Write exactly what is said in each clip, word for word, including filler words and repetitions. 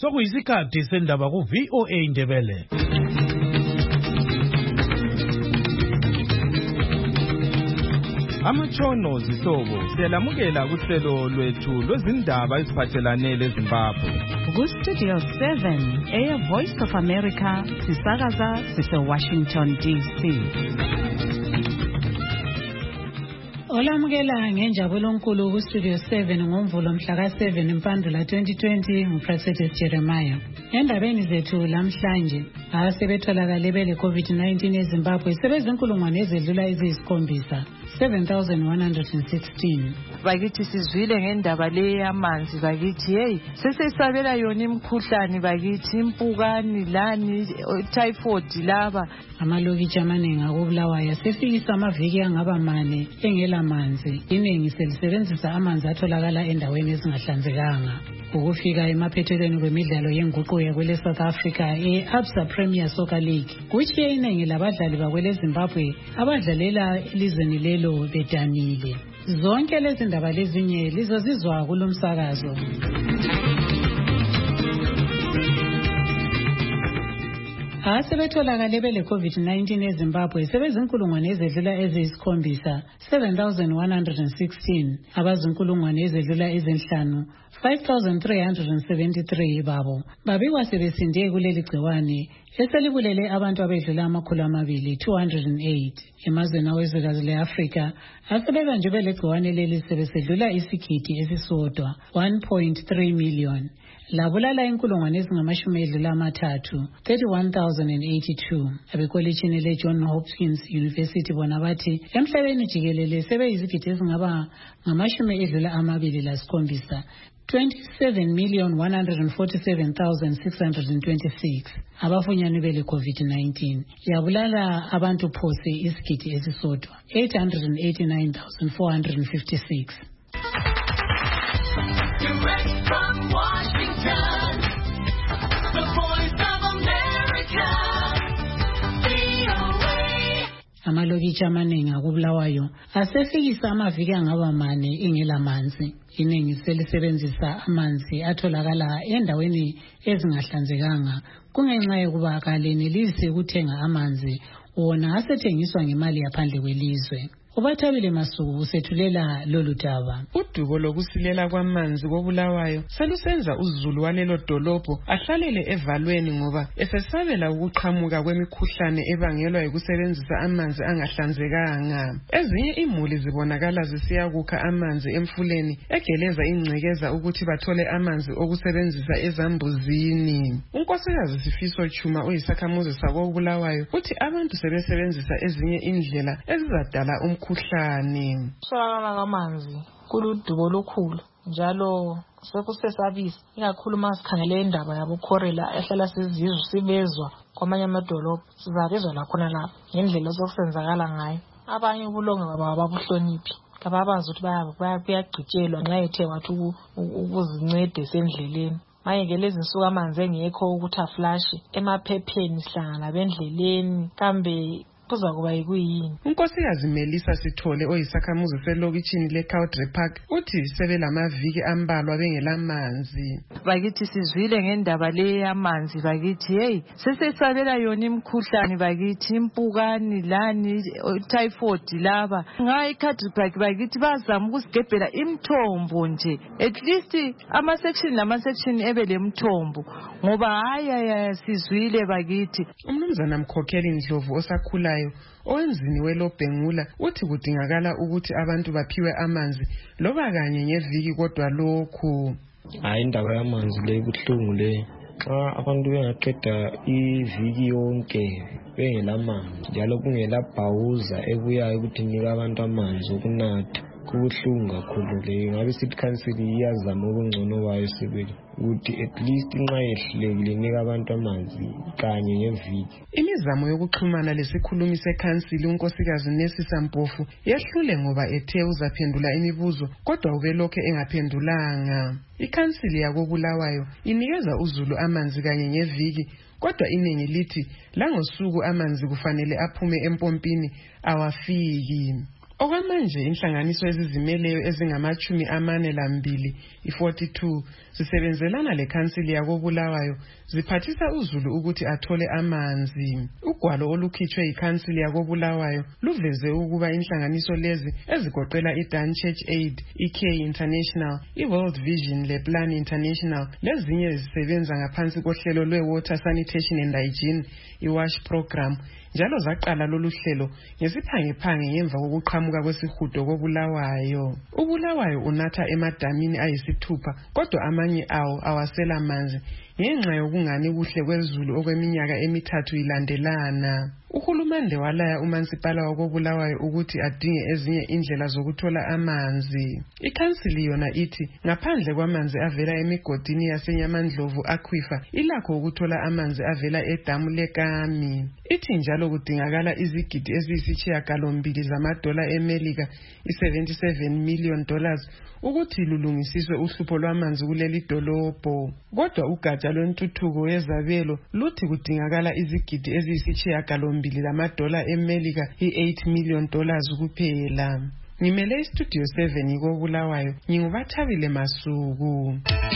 Sokuyisikhathi sendaba ku V O A Indebele. Amatshono zihlobo siyalamukela kuhlelo lwethu lwezindaba eziphathelane leZimbabwe. Ku Studio seven, Air Voice of America, sisakaza sise Washington D C. Olamukela ngenjabulo enkulu ku Studio seven ngomvulo mhla ka seven Mpandula twenty twenty nguProfessor Jeremiah. Endabeni zethu lamhlanje asebetholakale bele COVID nineteen eZimbabwe sebezinkulungwane ezedlula eziyisikhombisa seven thousand one hundred sixteen. Bakithi sizwile ngendaba le yamanzi bakithi hey sesesabela yona imkhuhlane bakithi impukani lani typhoid laba amalokitshi amaningi akubulawayo sefikisa amaviki angaba mane engela manzi iningi selisebenzisa amanzi atholakala endaweni ezingahlanzekanga. Ukufika emaphethelweni kwemidlalo yenguquko yakwele South Africa e-Absa Premier Soccer League kuchiye iningi labadlali bakwele Zimbabwe abadlalela elizweni lelo bedanile. Zonke lezi ndaba lezinye lizozizwa kulomsakazo. Asebetholakale bele COVID nineteen eZimbabwe sebezinkulungwane ezedlula eziyisikhombisa seven thousand one hundred sixteen, abazinkulungwane ezedlula ezinhlanu five thousand three hundred seventy-three babo babikwa sebesinde kuleli gciwane eselibulele abantu abedlula amakhulu amabili two hundred eight. Emazweni awezwekazi le-Afrika asebebanjwe bele gciwane leli sebesedlula isigidi esisodwa one point three million. Labulala inkulungwane ezingamashumi edlula amathathu thirty-one thousand eighty-two. Abekolitshini le-John Hopkins University bona bathi emhlabeni jikelele sebeyizigidi ezingaba ngamashumi edlula amabili lasikhombisa twenty-seven million one hundred forty-seven thousand six hundred twenty-six abafunyane bele COVID nineteen. Yabulala abantu phose isigidi esisodwa eight hundred eighty-nine thousand four hundred fifty-six. Direct from Washington, the Voice of America, V O A. Amalokitshi amaningi akubulawayo asefikisa amaviki angaba mane ingela manzi. Iningi selisebenzisa amanzi atholakala endaweni ezingahlanzekanga kungenxa yokuba akalenelisi ukuthenga amanzi wona asethengiswa ngemali yaphandle kwelizwe. Ubathabile Masuku usethulela lolu daba. Udubo lokusilela kwamanzi kobulawayo selusenza uzulu walelo dolobho ahlalele evalweni ngoba efesabela ukuqhamuka kwemikhuhlane ebangelwa yikusebenzisa amanzi angahlanzekanga. Ezinye imuli zibonakala zisiyakukha amanzi emfuleni egeleza ingcekeza ukuthi bathole amanzi okusebenzisa ezambuzini. Unkosikazi Sifiso Chuma uyisakhamuzi sakobulawayo uthi abantu sebesebenzisa ezinye indlela ezizadala um kuhlani. Sola kamanzi kuludubo lokhulu njalo sekusesabisa ikakhulu masikhangele indaba yabo Khorela ehlala sizizwe sibezwa kwamanye amadolobho sizabezwa lakhona lapha ngendlela zokusenzakala ngayo. Abanye ubulonga baba babuhloniphi kababazi ukuthi baya kuyagcitshelwa nxa ethe wathi ukuzincede sendleleni. Mayeke lezi nsuku amanzi engekho ukuthi aflash emaphepheni sihlangana bendleleni kambe kuzakuba yikuyini. Unkosikazi Melissa Sithole oyisakhamuzi selokitshini leCowdray Park uthi sebelamaviki ambalwa bengelamanzi. Bakithi sizwile ngendaba le yamanzi bakithi hey sesesabela yona imkhuhlane bakithi impukani lani typhoid laba ngayi eCowdray Park bakithi bazama ukusigebhela imthombo nje at least ama section nama section ebele mthombo ngoba haya sizwile bakithi. Umnumzana Mkhokheli Ndlovu osakhulayo owenzini welobhengula uthi kudingakala ukuthi abantu baphiwe amanzi loba kanye ngeviki kodwa lokhu hayi indaba yamanzi le buhlungu le xa abantu bengaqeda iviki yonke bengelamanzi njalo kungela bhawuza ebuyayo ukuthi nika abantu amanzi okunatha kubuhlungu kakhulu le. Ngabe sithi council iyazama okungcono bayo sibili ukuthi at least nxa yehlulekile nika abantu amanzi kanye ngeviki. Imizamo yokuxhumana lesikhulumi secouncil unkosikazi Nesisa Mpofu yehlule ngoba ethe uzaphendula imibuzo kodwa ubelokhe engaphendulanga. Icouncil yakobulawayo inikeza uzulu amanzi kanye ngeviki kodwa iningi lithi langosuku amanzi kufanele aphume empompini awafiki. Okwamanje inhlanganiso ezizimeleyo ezingamachumi amane lambili i-forty-two zisebenzelana lekhansili yakobulawayo ziphathisa uzulu ukuthi athole amanzi. Ugwalo olukhitshwe yikhansili yakobulawayo luveze ukuba inhlanganiso lezi ezigoqela i-Dan Church Aid, i-Care International, i-World Vision le-Plan International lezinye zisebenza ngaphansi kohlelo lwe-Water Sanitation and Hygiene, i-WASH program. Njalo zaqala lolu hlelo ngesiphangephange ngemva kokuqhamuka kwesihudo kobulawayo. Ubulawayo unatha emadamini ayisithupha kodwa amanye awo awasela manzi ngenxa yokungani kuhle kwezulu okweminyaka emithathu ilandelana. Uhulumende walaya umansipala wakobulawayo ukuthi adinge ezinye indlela zokuthola amanzi. Ikhansili yona ithi ngaphandle kwamanzi avela emigodini yaseNyamandlovu aquifer ilakho ukuthola amanzi avela edamu leKami. Ithi njalo kudingakala izigidi eziyisishiyagalombili zamadola eMelika i-seventy-seven million dollars ukuthi lulungisiswe uhlupho lwamanzi kuleli dolobho. Kodwa ugatsha lwentuthuko yezabelo luthi kudingakala izigidi eziyisishiyagalombili lamadola eMelika i-eight million dollars kuphela. Ngimele istudio seven ikobulawayo, ngingubathabile Masuku.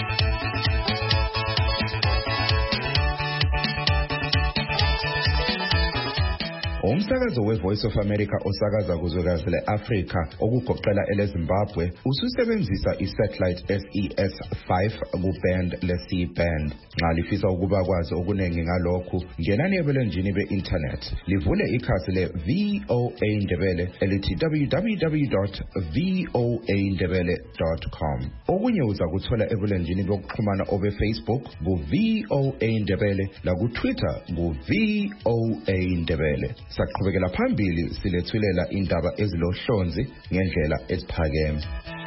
Umsakazo we-Voice of America osakaza kuzwekazi le-Afrika okugoqela ele-Zimbabwe ususebenzisa i-satellite S E S five ku-band le-C band. Nxa lifisa ukuba kwazi okuningi ngalokhu, ngenani ebulenjini be-internet livule ikhasi le-V O A Ndebele elithi w w w dot v o a ndebele dot com. Okunye uzakuthola ebulenjini bokuxhumana obe-Facebook ku-V O A Ndebele laku-Twitter ku-V O A Ndebele. Saqhubekela phambili silethulela indaba ezilohlonzi ngendlela eziphakeme.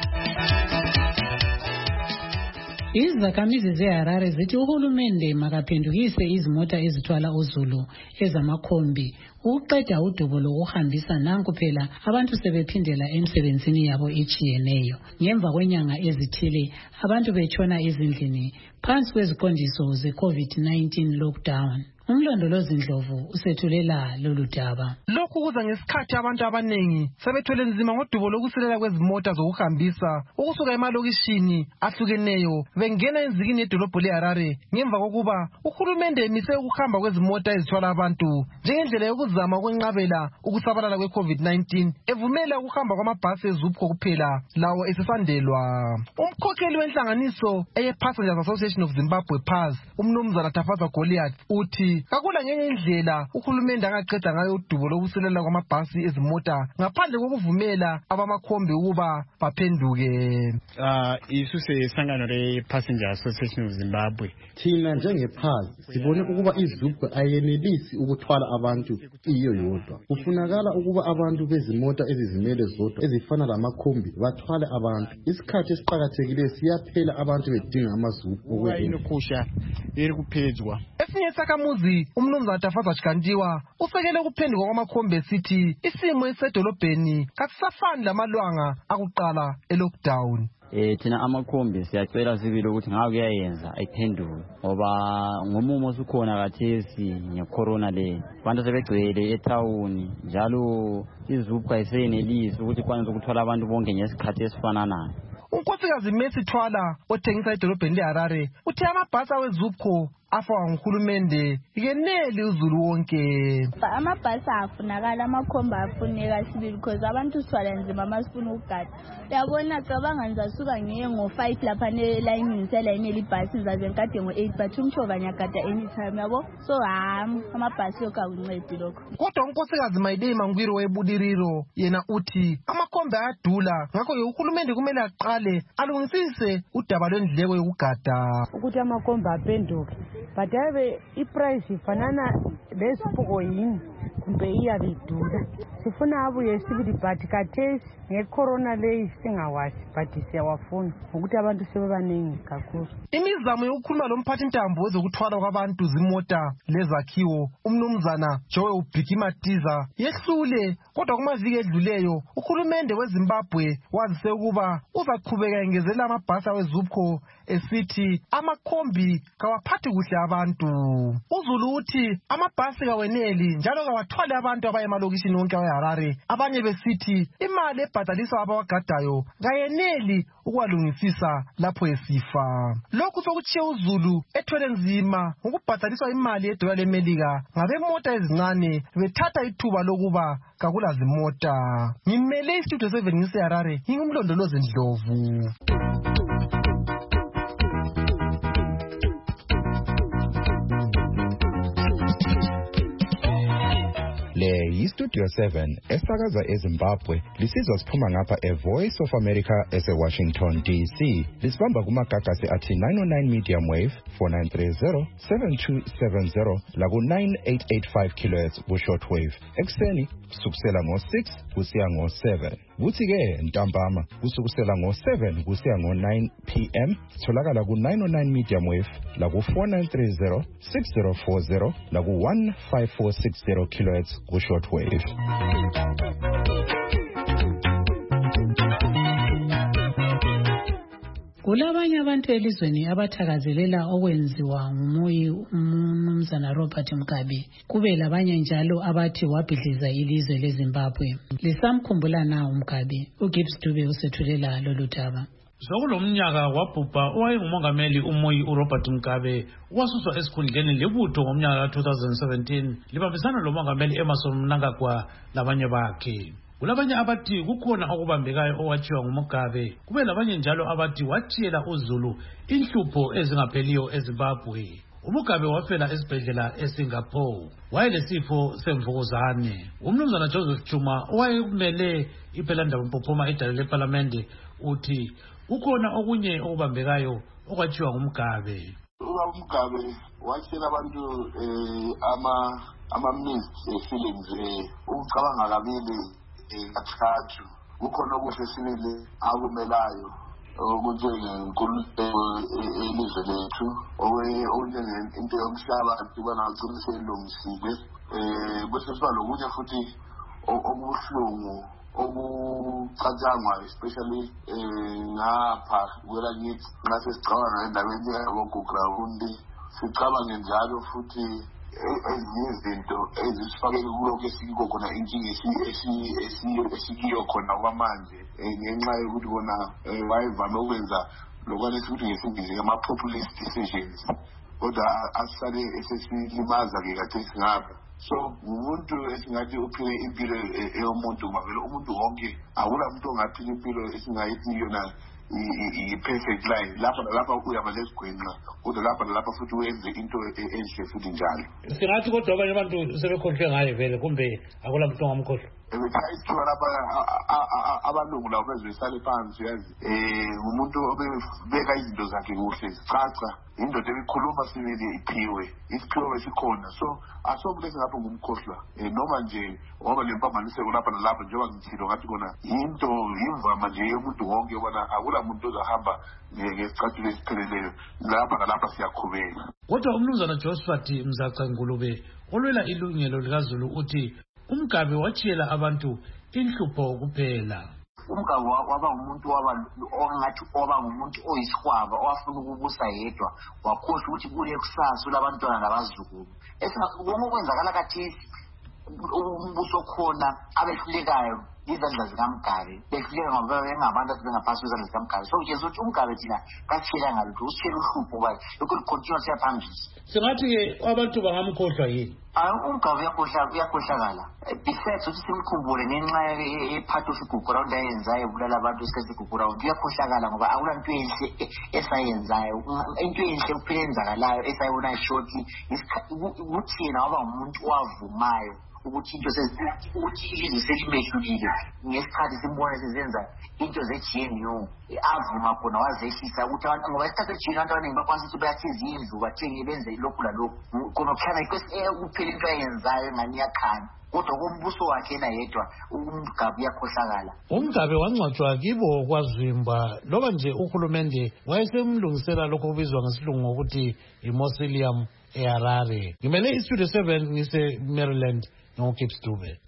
Izakhamizi zeHarare zithi uhulumende makaphendukise izimota ezithwala uzulu ezamakhombi ukuqeda udubo lokuhambisa nanku phela abantu sebephindela emsebenzini yabo etshiyeneyo. Ngemva kwenyanga ezithile abantu betshona ezindlini phansi kweziqondiso ze-COVID nineteen lockdown. Umlondolozi Ndlovu usethulela lolu daba. Lokhu kuza ngesikhathi abantu abanengi sebethwele nzima ngodubo lokusilela kwezimota zokuhambisa ukusuka emalokishini ahlukeneyo bengena enzikini yedolobho leHarare ngemva kokuba uhulumende emise ukuhamba kwezimota ezithwala abantu njengendlela yokuzama ukwenqabela ukusabalala kwe-COVID nineteen evumela ukuhamba kwamabhasi ezupho kuphela lawo esesandelwa. Umkhokheli wenhlanganiso eye-Passengers Association of Zimbabwe P A Z umnumzana Tafaza Goliath uthi kakula ngenye indlela uhulumende angaqeda ngayo udubo lokusilela kwamabhasi ezimota ngaphandle kokuvumela abamakhombi ukuba baphenduke. Ah isuse sangano le-Passengers Association of Zimbabwe thina njenge-P A Z sibone ukuba izubwe ayenelisi ukuthwala abantu iyo yodwa. Kufunakala ukuba abantu bezimota ezizimele zodwa ezifana lamakhombi bathwale abantu. Isikhathi esiqakathekileyo siyaphela abantu bedinga amazubwe ukuyinokusha iri kuphezwa. Esinye sakamuzi umnumzana Tafaza Chikandiwa usekele kuphenduka kwamakhombi esithi isimo esedolobheni kasisafani lamalwanga akuqala e-lockdown. Eh thina amakhombi siyacela sibili ukuthi ngabe kuyayenza ayiphenduke ngoba ngomumo osukhona kathesi ngecorona le abantu sebegcwele etown njalo izupha isenelisi ukuthi kwanele ukuthola abantu bonke ngesikhathi esifananayo. Unkosikazi Messi Thwala othengisa edolobheni leHarare uthe amabhasi awezupho afakwa nguhulumende ikeneli uzulu wonke. Amabhasi afunakala amakhomba afuneka sibili because abantu sithwala nzima masifuna ukugada. Uyabona cabanga ngizasuka ngiye ngo-five lapha ne-line ngiselayinela ibhasi zaze ngikade ngo-eight but umshova ngiyagada anytime yabo. So ham amabhasi lokho akuncedi lokho. Kodwa unkosikazi Mayidei Mangwiro weBudiriro yena uthi amakhomba ayadula ngakho ke uhulumende kumele aqale alungisise udaba lwendleko yokugada ukuthi amakhomba aphenduke. But ave iprice ifanana lesipoko yini kumbe iyabe idula. Sifuna abuye sibili but kathesi ngecorona leyi singawazi but siyawafuna ukuthi abantu sebebaningi kakhulu. Imizamo yokukhuluma lomphathi ntambo wezokuthwala kwabantu zimota lezakhiwo umnumzana Joe Ubhikimatiza yehlule kodwa kumaviki edluleyo uhulumende weZimbabwe wazise ukuba uzaqhubeka engezela amabhasi awezupho esithi amakhombi kawaphathi kuhle abantu. Uzulu uthi amabhasi kaweneli njalo kawathwali ithwale abantu abaya emalokishini wonke aweHarare, abanye besithi imali ebhadaliswa abawagadayo kayeneli ukwalungisisa lapho esifa. Lokhu sokutshiye uZulu ethwele nzima ngokubhadaliswa imali yedola leMelika ngabemota ezincane bethatha ithuba lokuba kakulazimota. Ngimele istudio seven ngiseHarare, ngingumlondolozi Ndlovu. Le yiStudio seven esakaza eZimbabwe lisizwa siphuma ngapha eVoice of America eseWashington D C. Lisibamba kumagagasi athi nine oh nine medium wave four nine three zero seven two seven zero laku nine eight eight five kilohertz ku shortwave. Ekseni kusukusela ngo six kusiya ngo seven. Kuthi ke ntambama kusukusela ngo seven kusiya ngo nine p m tholakala ku nine oh nine medium wave laku four nine three zero six zero four zero laku one five four six zero kilohertz ku shortwave. Kulabanye abantu elizweni abathakazelela okwenziwa ngumoyi umnumzana Robert Mugabe. Kube labanye njalo abathi wabhidliza ilizwe leZimbabwe. Lisamkhumbula na uMugabe. uGibbs Dube usethulela lolu daba. Sokulomnyaka wabhubha owayengumongameli umoyi uRobert Mugabe wasuswa esikhundleni libutho ngomnyaka ka two thousand seventeen libambisana lomongameli Emmerson Mnangagwa labanye bakhe. Kulabanye abathi kukhona okubambekayo owachiwa nguMugabe, kube labanye njalo abathi wathiyela uZulu inhlupho ezingapheliyo eZimbabwe. uMugabe wafela esibhedlela eSingapore, wayelesifo semvukuzane. Umnumzana Joseph Chuma owayekumele iPhelandaba Mpophoma idale leParlamente uthi ukhona okunye okubambekayo okwachiwa nguMugabe. uMugabe wachela abantu ama ama mixed feelings ukucabanga kabili kathathu. Kukhona okuhle sibili akumelayo ukuthi inkulumo elizwe lethu okunye into yomhlaba kubana ugcina selungisile bese siba lokunye futhi okubuhlungu okucatshangwa especially ngapha kwelakithi ngase sicabanga endaweni yaboGugurawundi sicabange njalo futhi ezinye izinto ezisifakele kulokho esikiko khona inkinga esikiyo khona kwamanje ngenxa yokuthi bona wayevame ukwenza lokwane futhi ngesingisi ama-populist decisions kodwa asale esesilimaza-ke kade singapha. So umuntu esingathi uphile impilo eyomuntu mavele umuntu wonke akula muntu ongaphila impilo esingayithi yona i-perfect life. Lapha nalapha uyaba lesigwinqa kodwa lapha nalapha futhi wenze into enhle futhi njalo. Singathi kodwa abanye abantu sebekhohlwe ngaye vele kumbe akula muntu ongamkhohlwa. Ebethayithiwa lapha abalungu labo bezwisale phansi yazi umuntu obeka izinto zakhe kuhle zicaca indoda ebikhuluma sibili iphiwe isiphiwe esikhona. So asomuntu esingapha ngumkhohlwa noma nje ngoba lempambaniseko lapha nalapha njengoba ngithilo ngathi kona into imvama nje yomuntu wonke bona akula muntu ozahamba ngesicathulo esipheleleyo lapha nalapha siyakhubeka. Kodwa umnumzana Josephat Mzaca Ngulube olwela ilungelo likaZulu uthi uMugabe wachiyela abantu inhlupho kuphela. uMugabe waba umuntu waba ongathi oba umuntu oyisikhwaba owafuna ukubusa yedwa wakhohlwa ukuthi kule kusasa kulabantwana nabazukulu. Esingakubona okwenzakala kathesi umbuso khona abehlulekayo izandla zikaMugabe behluleka ngoba bengabantu asebengaphansi kwezandla zikaMugabe. So nje ukuthi uMugabe thina kasitshela ngalutho usitshela uhlupho kwayo lokhu continue siya phambili. Singathi-ke abantu bangamkhohlwa yini? Hayi uMugabe uyakhohlakala. Besides ukuthi simkhumbule ngenxa yephathi oSigugurawundi ayenzayo ubulala abantu isikhathi seSigugurawundi uyakhohlakala ngoba akula nto enhle esayenzayo. Into enhle kuphela enzakalayo esayibona shortly ukuthi yena waba umuntu owavumayo ukuthi into ukuthi ilizwe selimehlulile ngesikhathi simbona sezenza into ze-G N U avuma khona wazehlisa ukuthi abantu ngoba isikhathi se-G N U abantu abaningi bakwanisa ukuthi bayathiza indlu bathenge benze lokhu lalokhu khona kuhlala kuphela into ayenzayo engani iyakhanya kodwa kombuso wakhe yena yedwa uMugabe uyakhohlakala. uMugabe wangcwatshwa kibo kwaZimba loba nje uhulumende wayesemlungisela lokho kubizwa ngesilungu ngokuthi i-mausoleum eHarare. Ngimele iStudio seven ngise Maryland noGibbs Dube.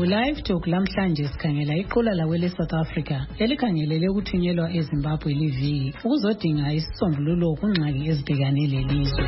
Ku-Live Talk lamhlanje sikhangela iqula lawele South Africa elikhangelele ukuthunyelwa eZimbabwe liviki ukuzodinga isisombululo kungxaki ezibhekane lelizwe.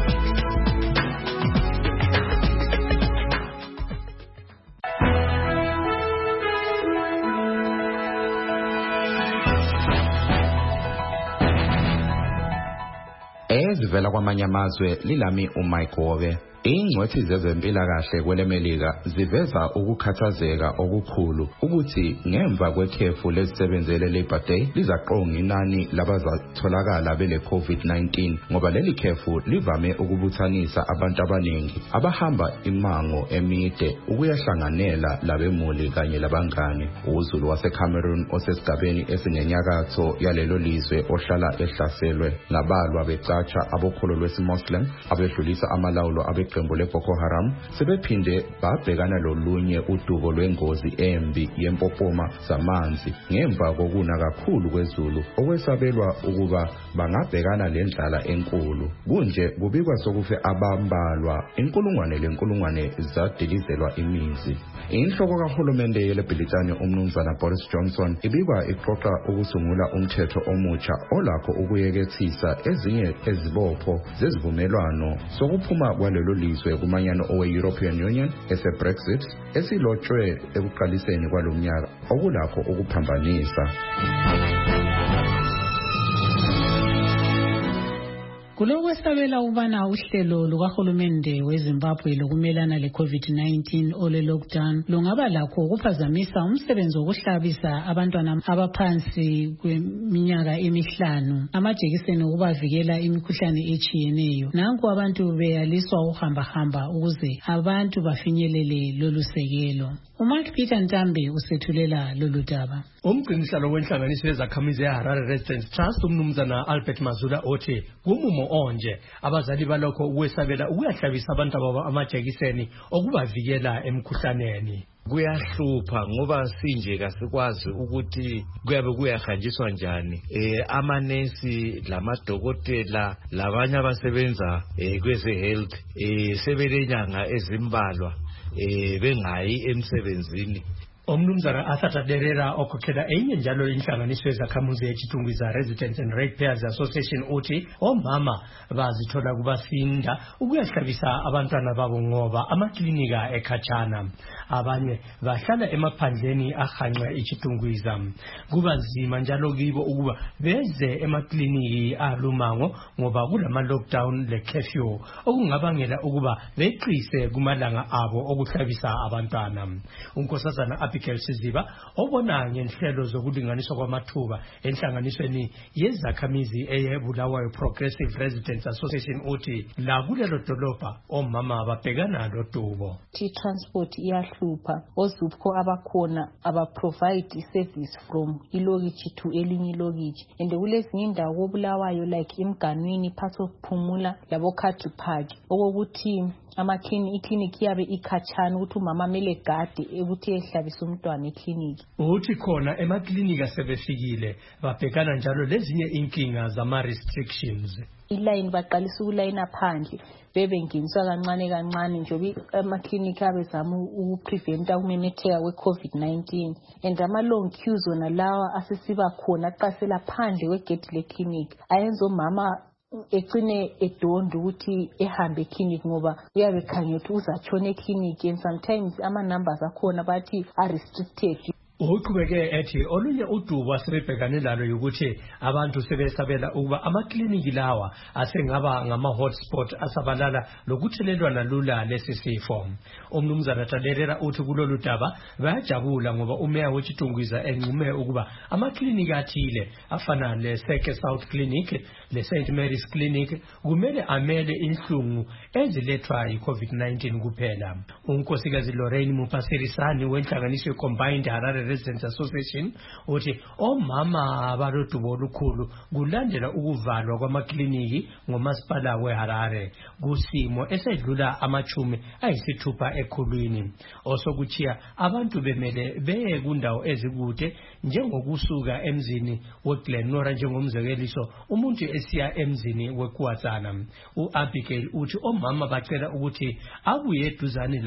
Ezivela kwamanye amazwe lilami uMike Wove. Ingcwethi zezempilakahle kwelemelika ziveza ukukhathazeka okukhulu ukuthi ngemva kwekhefu lesebenzele Labor Day lizaqonga inani labazatholakala bele COVID nineteen ngoba leli khefu livame ukubuthanisa abantu abaningi abahamba imango emide ukuyahlanganela labemuli kanye labangane. UZulu waseCameroon osesigabeni esingenyakatho yalelo lizwe ohlala ehlaselwe ngabalwa becatsha abokholo lwesiMuslim abedlulisa amalawulo abe iqembu leBoko Haram sebephinde babhekana lolunye udubo lwengozi embi yempopoma zamanzi ngemva kokuna kakhulu kwezulu okwesabelwa ukuba bangabhekana lendlala enkulu. Kunje kubikwa sokufe abambalwa inkulungwane lenkulungwane zadilizelwa imizi. Inhloko kahulumende yeleBritani umnumzana Boris Johnson ibikwa ixoxa ukusungula umthetho omutsha olakho ukuyekethisa ezinye ezibopho zezivumelwano sokuphuma kwalelo lizwe kumanyano owe-European Union ese-Brexit esilotshwe ekuqaliseni kwalomnyaka okulakho ukuphambanisa. Kulokwesabela ubana uhlelo lukahulumende weZimbabwe lokumelana le-COVID nineteen ole lockdown lungaba lakho ukuphazamisa umsebenzi wokuhlabisa abantwana abaphansi kweminyaka emihlanu amajekiseni okubavikela imikhuhlane etshiyeneyo. Nanku abantu beyaliswa ukuhamba-hamba ukuze abantu bafinyelele lolu sekelo. uMark Peter Ntambe usethulela lolu daba. Umgcinisihlalo wenhlanganiso yezakhamizi eHarare Residents Trust umnumzana Albert Mazula othi kumumo onje abazali balokho ukwesabela ukuyahlabisa abantu ababo amajekiseni okubavikela emkhuhlaneni. Kuyahlupha ngoba sinje kasikwazi ukuthi kuyabe kuyahanjiswa njani eh amanesi lamadokotela labanye abasebenza eh kweze health eh sebelenyanga ezimbalwa eh bengayi emsebenzini. Omnumzana Arthur Taderera okhokhela enye njalo inhlanganiso ezakhamuzi eChitungwiza Residents and Ratepayers Association uthi omama bazithola kubasinda ukuyahlabisa abantwana babo ngoba amaklinika ekhatshana. Abanye bahlala emaphandleni ahanqe eChitungwiza. Kuba nzima njalo kibo ukuba beze emakliniki alumango ngoba kulama lockdown le curfew okungabangela ukuba beqise kumalanga abo okuhlabisa abantwana. Unkosazana Abigail Siziba obona ngenhlelo zokulinganiswa kwamathuba enhlanganisweni yezakhamizi eyeBulawayo Progressive Residents Association uthi la kulelo dolobha omama ababhekana lodubo. T transport iyahlupha ozupho abakhona aba provide service from ilokichi to elinye ilokichi and kulezinye indawo koBulawayo like imganwini part of Phumula labo Country Park okokuthi amakhini ikliniki yabe ikhatshana ukuthi umama mele gade ukuthi ehlabisa umntwana ekliniki. Uthi khona emaklinika sebefikile babhekana njalo lezinye inkinga zama restrictions. Iline baqalisa ukulayina phandle bebe nginiswa kancane kancane nje emakliniki abezama ukupreventa ukumemetheka kwe-COVID nineteen and ama long queues zona lawa asesiba khona aqasela phandle kwegate lekliniki ayenza umama ecine edondo ukuthi ehambe ekliniki ngoba uyabe khanya ukuthi uzatshona ekliniki and sometimes ama numbers akhona bathi are restricted. Uqhubeke ethi olunye udubo asebebhekane lalo ukuthi abantu sebesabela ukuba amakliniki lawa asengaba ngama hotspot asabalala lokuthelelwana lula lesi sifo. Umnumzana Taderera uthi kulolu daba bayajabula ngoba umeya weChitungwiza enqume ukuba amakliniki athile afana le Seke South Clinic le Saint Mary's Clinic kumele amele inhlungu ezilethwa yiCovid nineteen kuphela. Unkosikazi Lorraine Mupasirisani wenhlanganiso Combined Harare Residents Association uthi omama abalodubo olukhulu kulandela ukuvalwa kwamakliniki ngomasipala weHarare kusimo esedlula amachumi ayisithupha ekhulwini osokuchiya abantu bemele beye kundawo ezikude njengokusuka emzini weGlenora njengomzekeliso umuntu esiya emzini weKwaZana. uAbigail uthi omama bacela ukuthi abuye eduzane la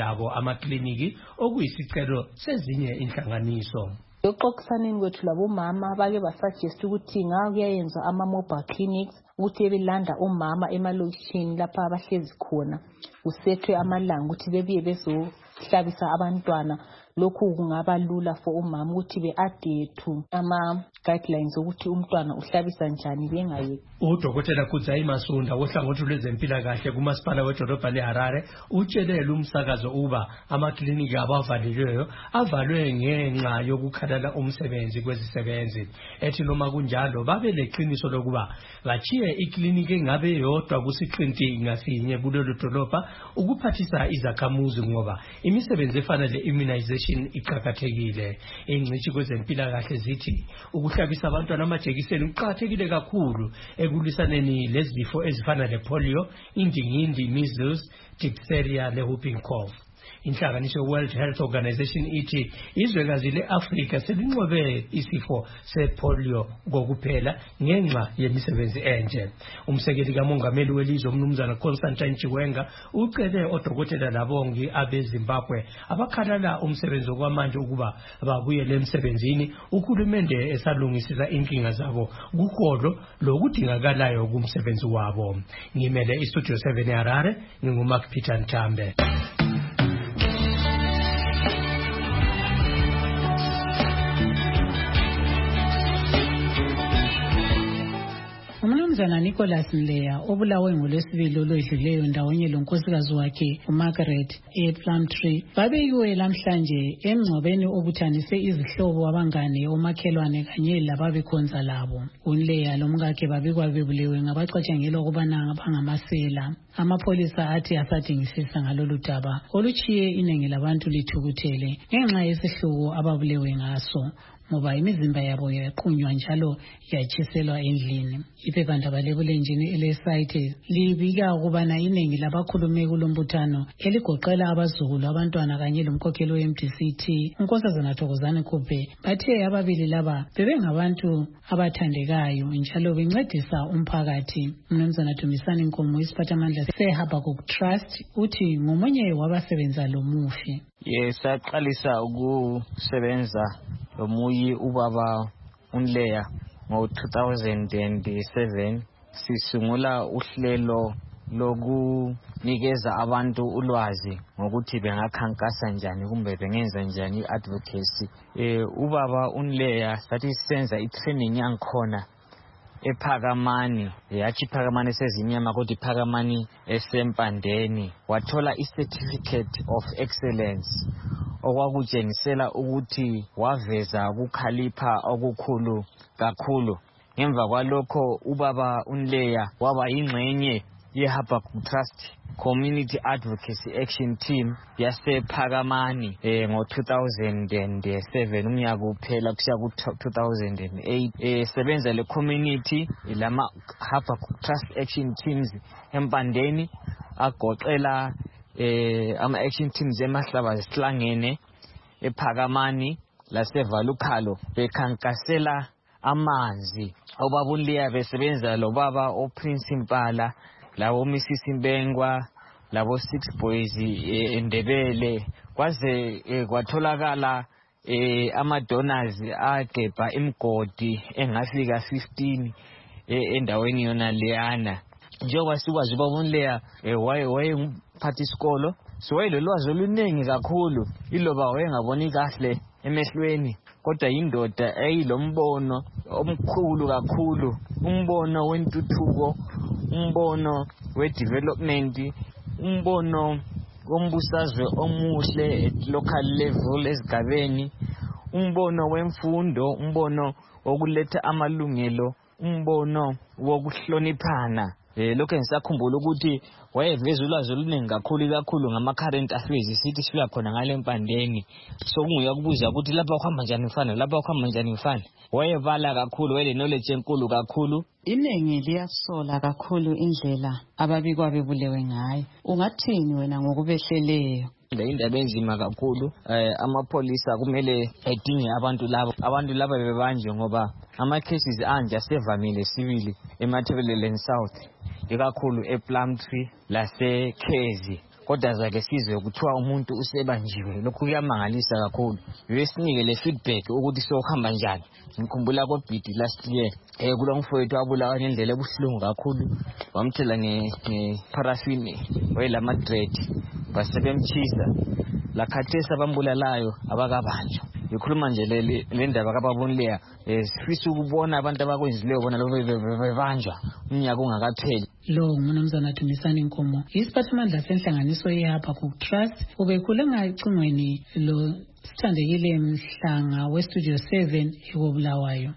yabo amakliniki okuyisicelo sezinye inhlanganiso. Yoxoxisaneni kwethu labomama bake basuggest ukuthi nga kuyayenza ama-mobile clinics ukuthi belanda omama emalokishini lapha abahlezi khona kusethwe amalanga ukuthi bebuye bezohlabisa abantwana. Lokhu kungaba lula for umama ukuthi be-adhere to ama-guidelines ukuthi umntwana uhlabisa njani bengayeki. Udokotela Kudzai Masunda wohlangothi lwezempilakahle kumasipala wedolobha leHarare utshelele umsakazo uba amakliniki abavalelweyo avalwe ngenxa yokukhalala umsebenzi kwezisebenzi. Ethi noma kunjalo babe leqiniso lokuba bachiye ikliniki engabe yodwa kusiqinti ngasinye kulelo dolobha ukuphathisa izakhamuzi ngoba imisebenzi efana le-immunization iqakathekile. Ingcitshi kwezempilakahle zithi ukuhlabisa abantwana amajekiseni kuqakathekile kakhulu ekulisaneni lezifo ezifana lepolio, indingindi, measles, diphtheria le whooping cough. Inhlanganiso World Health Organization ithi izwekazi le-Afrika selinqobe isifo sepolio ngokuphela ngenxa yemisebenzi enje. Umsekeli kamongameli welizwe umnumzana Constantine Chiwenga ucele odokotela labongi abeZimbabwe abakhalala umsebenzi okwamanje ukuba babuyele emsebenzini uhulumende esalungisisa inkinga zabo kuholo lokudingakalayo kumsebenzi wabo. Ngimele iStudio seven eHarare nginguMark Peter Ntambe. Umnumzana Nicholas Mleya obulawe ngolwesibili olwedluleyo ndawonye lonkosikazi wakhe uMargaret ePlumtree babeyiwe namhlanje emngcwabeni obuthanise izihlobo abangane omakhelwane kanye lababekhonza labo. UNleya lomkakhe babikwa bebulewe ngabacatshangelwa ukubana bangamasela. Amapholisa athi asadingisisa ngalolu daba oluchiye inengi labantu lithukuthele ngenxa yesihluku ababulewe ngaso ngoba imizimba yabo yaqunywa njalo yachiselwa endlini. Iphephandaba lebulenjini elesite libika ukubana iningi labakhulume kulombuthano eligoqela abazukulu abantwana kanye lomkhokheli we-M D C T unkosazana Thokozani Khubhe bathe ababili laba bebengabantu abathandekayo njalo bencedisa umphakathi. Umnumzana Dumisani Nkomo isiphathamandla seHabakkuk Trust uthi ngomunye wabasebenza lo mufi. Yesaqalisa ukusebenza lomuyi ubaba uNleya ngo two thousand seven sisungula uhlelo lokunikeza abantu ulwazi ngokuthi bengakhankasa njani kumbe bengenza njani advocacy. Eh ubaba uNleya sathi senza itraining yankhona ePhakamani yachi Phakamani sezinyama kodwa iPhakamani esempandeni wathola icertificate of excellence okwakutshengisela ukuthi waveza ukukhalipha okukhulu kakhulu. Ngemva kwalokho ubaba uNleya waba ingxenye yeHabakkuk Trust Community Advocacy Action Team yasePhakamani eh ngo two thousand seven umnyaka uphela kusiya ku two thousand eight eh sebenza le community lama Habakkuk Trust Action Teams empandeni agoqela eh ama action teams emahlaba esihlangene ePhakamani laseValukhalo bekhankasela amanzi. Obaba uNleya besebenza lo baba oPrincipal labo Missus Mbengwa labo Six Boys eNdebele kwaze kwatholakala eh ama donors agebha imgodi engafika fifteen endaweni yona leyana. Njengoba sikwazi ubaba uNleya waye waye umphathi isikolo so wayelolwazi oluningi kakhulu iloba wayengaboni kahle emehlweni kodwa indoda eyilombono omkhulu kakhulu, umbono wentuthuko, umbono we-development, umbono wombusazwe omuhle at local level esigabeni, umbono wemfundo, umbono wokuletha amalungelo, umbono wokuhloniphana. Eh lokho ngisakhumbula ukuthi wayeveza ulwazi oluningi kakhulu kakhulu ngama current affairs sithi sifika khona ngale mpandeni so kunguya kubuza ukuthi lapha kuhamba njani mfana lapha kuhamba njani mfana. Wayevala kakhulu wayele knowledge enkulu kakhulu. Inengi liyasola kakhulu indlela ababikwa bebulewe ngayo. Ungathini wena ngokubehleleyo? Indaba enzima kakhulu eh amapolisa kumele edinge abantu labo abantu laba bebanjwe ngoba ama cases anje asevamile sibili eMatabeleland South ikakhulu ePlumtree laseKhezi kodwa zake sizwe kuthiwa umuntu usebanjiwe. Lokhu kuyamangalisa kakhulu. Besinike le feedback ukuthi sokuhamba njani. Ngikhumbula koBhidi last year eh kulomfowethu abulawa ngendlela ebuhlungu kakhulu. Wamthela nge paraffin wayelama dread basebemchisa. La khathesa bambulalayo abakabanjwa. Ngikhuluma nje le ndaba kababonileya sifisa ukubona abantu abakwenzileyo bona lo bebanjwa unyaka ungakapheli. Lo ngumnumzana Dumisani Nkomo isiphathamandla senhlanganiso yeHapa Cook Trust ubekhule ngacingweni lo sithandekile Mhlanga we Studio seven eKobulawayo.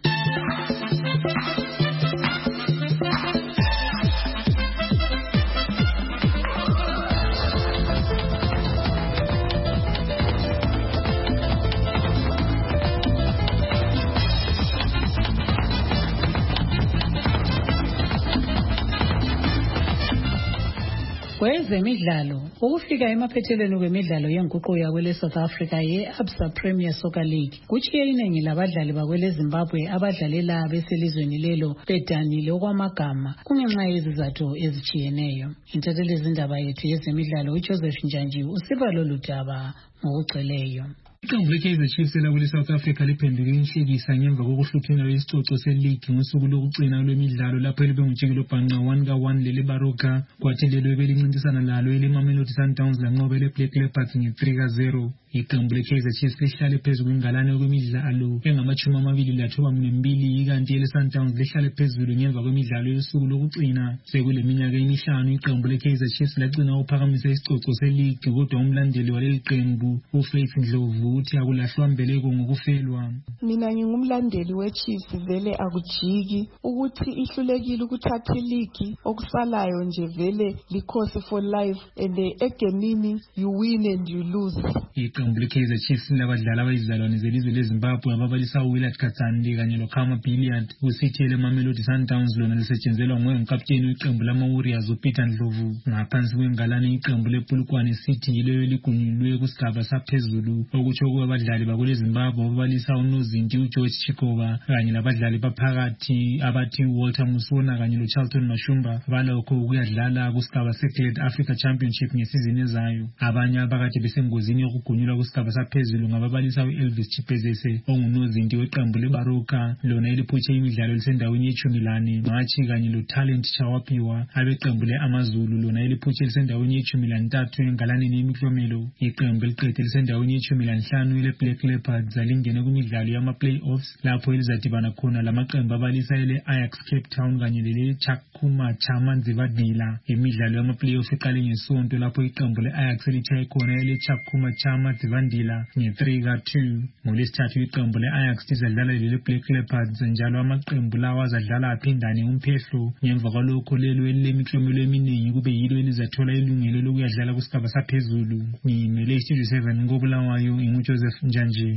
Kwezemidlalo ukufika emaphethelweni kwemidlalo yenguquko yakwele South Africa ye-Absa Premier Soccer League kuchiye iningi labadlali bakwele Zimbabwe abadlalela beselizweni lelo bedanile okwamagama kungenxa yezizathu ezichiyeneyo. Intatheli zindaba yethu yezemidlalo uJoseph Njanji usibalo ludaba ngokugcweleyo. Iqembu le-Kaizer Chiefs lakwele South Africa liphenduke inhlekisa ngemva kokuhluthuna isicoco se-league ngosuku lokugcina lwemidlalo lapho libe ngumjikelo bhanqa one ka one leli Baroka kwathi lelo belincintisana lalo eliMamelodi Sundowns lanqoba le-Black Leopards nge-three ka zero. Iqembu le-Kaizer Chiefs lihlale phezulu kwingalane kwemidlalo engamachumi amabili lathoba nembili ikanti ele-Sundowns lihlale phezulu ngemva kwemidlalo yosuku lokugcina. Sekule minyaka emihlanu iqembu le-Kaizer Chiefs lagcina uphakamisa isicoco se-league kodwa umlandeli waleli qembu uFaith Ndlovu uthi akulahlwa mbeleko ngokufelwa. Mina ngingumlandeli weChiefs vele akujiki ukuthi ihlulekile ukuthatha iligi okusalayo nje vele likhosi for life and egemini you win and you lose. Iqembu le-Kaizer Chiefs labadlali abayizalwane zelizwe leZimbabwe ababalisa uWillard Katsandi kanye loKhama Billiard usithele Mamelodi Sundowns lona lisetshenzelwa ngoyikapteni weqembu lama-Warriors uPeter Ndlovu. Ngaphansi kwengalane iqembu lePulukwane City yileyo ligunyulwe kusigaba saphezulu okutsho kuba abadlali bakwele Zimbabwe ababalisa uNozinti uGeorge Chikoba kanye labadlali baphakathi abathi Walter Musona kanye loCharlton Mashumba balokho ukuyadlala kusigaba seGlad Africa Championship ngesizini ezayo. Abanye abakade besengozini yokugunyulwa kusigaba saphezulu ngababalisa uElvis Chipezese ongunozinti weqembu leBaroka lona eliphutshe imidlalo lisendaweni yechumi lane machi kanye loTalent Chawapiwa abeqembu leAmazulu lona eliphutshe lisendaweni yechumi lantathu engalaneni yemiklomelo. Iqembu eliqede lisendaweni yechumi lanhlanu ile-Black Leopards alingene kumidlalo yama-playoffs lapho elizadibana khona lamaqembu abalisa ele-Ajax Cape Town kanye lele-Chakuma Chama Nzivadila. Imidlalo yama-playoff iqale ngesonto lapho iqembu le-Ajax elitshaye khona ele-Chakuma Chama Nzivadila nge-three ka two. Ngolesithathu iqembu le-Ajax lizadlala lele-Black Leopards njalo amaqembu lawa azadlala aphindane umphehlo. Ngemva kwalokho lelo elilemiklomelo eminingi kube yilo elizathola ilungelo lokuyadlala kusigaba saphezulu. Ngimele iStudio seven ngobulawayo nguJoseph Njanji.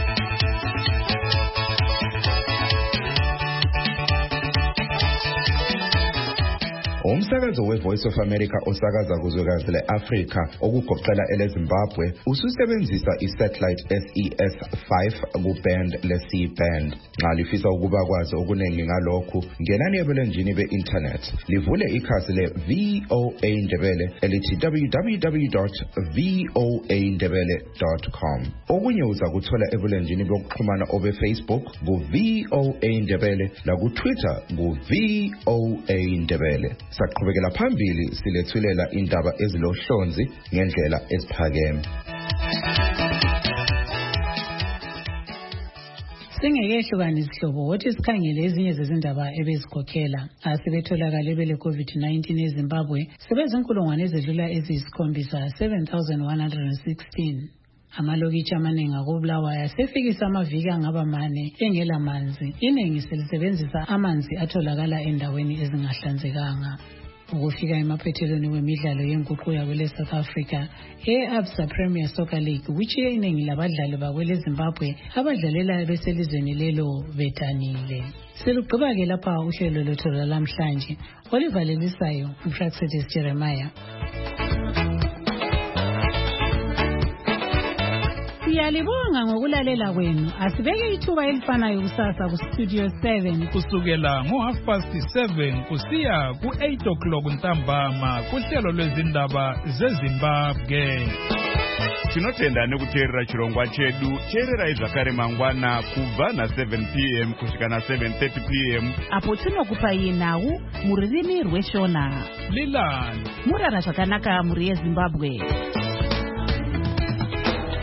Umsakazo we-Voice of America osakaza kuzwekazi le-Afrika okugoqela ele-Zimbabwe ususebenzisa i-satellite S E S five ku-band le-C band. Nxa lifisa ukuba kwazi okuningi ngalokhu ngenani ebulenjini be-internet livule ikhasi le-V O A Ndebele elithi w w w dot v o a ndebele dot com. Okunye uza kuthola ebulenjini bokuxhumana obe-Facebook ku-V O A Ndebele laku-Twitter ku-V O A Ndebele. Saqhubekela phambili silethulela indaba ezilohlonzi ngendlela eziphakeme. Singekehlukana izihlobo wothi sikhangele ezinye zezindaba ebezikhokhela asebetholakala bele COVID nineteen eZimbabwe sebezinkulungwane ezedlula eziyisikhombisa seven thousand one hundred sixteen. Amalokitshi amaningi akobulawayo asefikisa amaviki angaba mane engela manzi iningi selisebenzisa amanzi atholakala endaweni ezingahlanzekanga. Ukufika emaphethelweni wemidlalo yenguquko yakwele South Africa e-Absa Premier Soccer League kuchiye iningi labadlali bakwele Zimbabwe abadlalela beselizweni lelo bedanile. Selugqiba-ke lapha uhlelo lwethu lwalamhlanje olivalelisayo uPraxedis Jeremiah. Siyalibonga ngokulalela kwenu. Asibeke ithuba elifanayo kusasa ku Studio seven kusukela ngo half past seven kusiya ku eight o'clock ntambama kuhlelo lwezindaba zeZimbabwe. Tinotenda nekuteerera chirongwa chedu. Teererai zvakare mangwana kubva na seven p m kusvika na seven thirty p m apo tinokupai nhau mururimi rweshona. Lilani murara zvakanaka muri yeZimbabwe.